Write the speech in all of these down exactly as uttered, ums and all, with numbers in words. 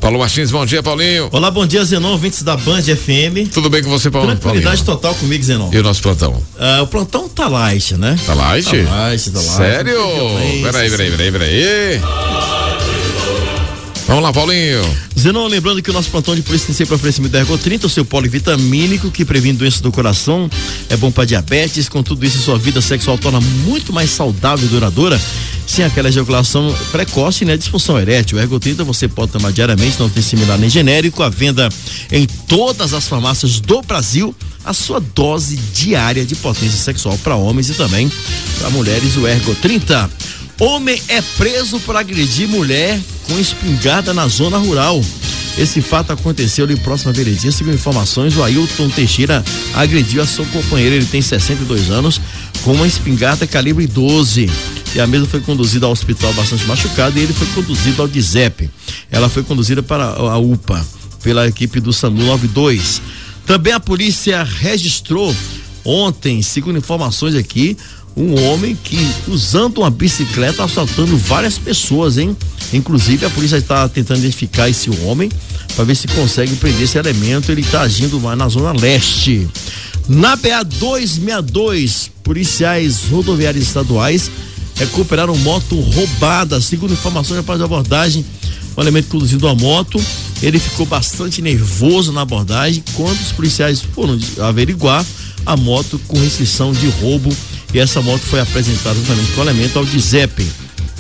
Paulo Martins, bom dia, Paulinho. Olá, bom dia, Zenon, ouvintes da Band F M. Tudo bem com você, Paulo? Tranquilidade Paulinho. Total comigo, Zenon. E o nosso plantão? Uh, o plantão tá light, né? Tá light? Tá light, tá light. Sério? Peraí, peraí, peraí, peraí. Vamos lá, Paulinho. Zenon, lembrando que o nosso plantão de polícia tem sempre oferecimento da Ergo trinta, o seu polivitamínico que previne doenças do coração, é bom para diabetes. Com tudo isso, sua vida sexual torna muito mais saudável e duradoura, sem aquela ejaculação precoce, né? Disfunção erétil. O Ergo trinta você pode tomar diariamente, não tem similar nem genérico, à venda em todas as farmácias do Brasil. A sua dose diária de potência sexual para homens e também para mulheres, o Ergo trinta. Homem é preso por agredir mulher com espingarda na zona rural. Esse fato aconteceu ali próximo à Veredinha. Segundo informações, o Ailton Teixeira agrediu a sua companheira, ele tem sessenta e dois anos, com uma espingarda calibre doze. E a mesma foi conduzida ao hospital bastante machucada e ele foi conduzido ao D I S E P. Ela foi conduzida para a U P A pela equipe do SAMU noventa e dois. Também a polícia registrou ontem, segundo informações aqui, um homem que, usando uma bicicleta, assaltando várias pessoas, hein? Inclusive, a polícia está tentando identificar esse homem para ver se consegue prender esse elemento. Ele está agindo mais na zona leste. Na B A duzentos e sessenta e dois, policiais rodoviários estaduais recuperaram moto roubada. Segundo informações após a abordagem, o elemento conduzindo a moto, ele ficou bastante nervoso na abordagem. Quando os policiais foram averiguar a moto com restrição de roubo, e essa moto foi apresentada justamente com o elemento ao D I S E P.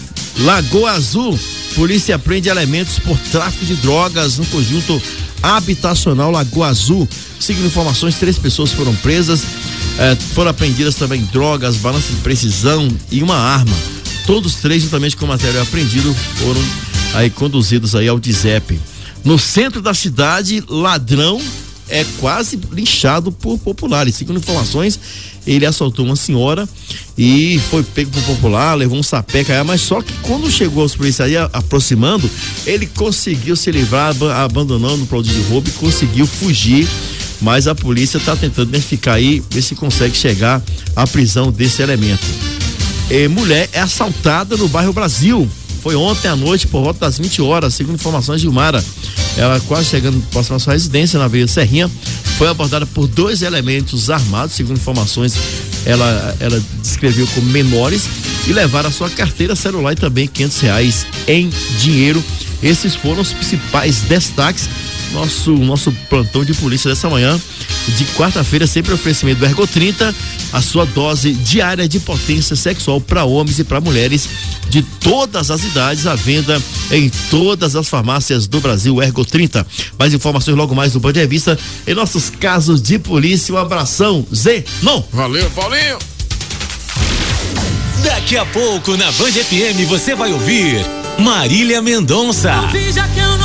Lagoa Azul, polícia prende elementos por tráfico de drogas no conjunto habitacional Lagoa Azul. Segundo informações, três pessoas foram presas, eh, foram apreendidas também drogas, balança de precisão e uma arma. Todos três, juntamente com o material apreendido, foram aí conduzidos aí ao D I S E P. No centro da cidade, ladrão é quase linchado por populares. Segundo informações, ele assaltou uma senhora e foi pego por popular, levou um sapé, caiu, mas só que quando chegou os policiais aproximando, ele conseguiu se livrar, abandonando o produto de roubo e conseguiu fugir, mas a polícia está tentando identificar aí, ver se consegue chegar à prisão desse elemento. E mulher é assaltada no bairro Brasil. Foi ontem à noite, por volta das vinte horas, segundo informações de Gilmara. Ela quase chegando próximo à sua residência, na Avenida Serrinha, foi abordada por dois elementos armados, segundo informações, ela, ela descreveu como menores, e levaram a sua carteira, celular e também quinhentos reais em dinheiro. Esses foram os principais destaques. Nosso, nosso plantão de polícia dessa manhã, de quarta-feira, sempre oferecimento do Ergo trinta, a sua dose diária de potência sexual para homens e para mulheres de todas as idades, à venda em todas as farmácias do Brasil, Ergo trinta. Mais informações logo mais do Band Revista, em nossos casos de polícia. Um abração, Zenon. Valeu, Paulinho. Daqui a pouco na Band F M você vai ouvir Marília Mendonça.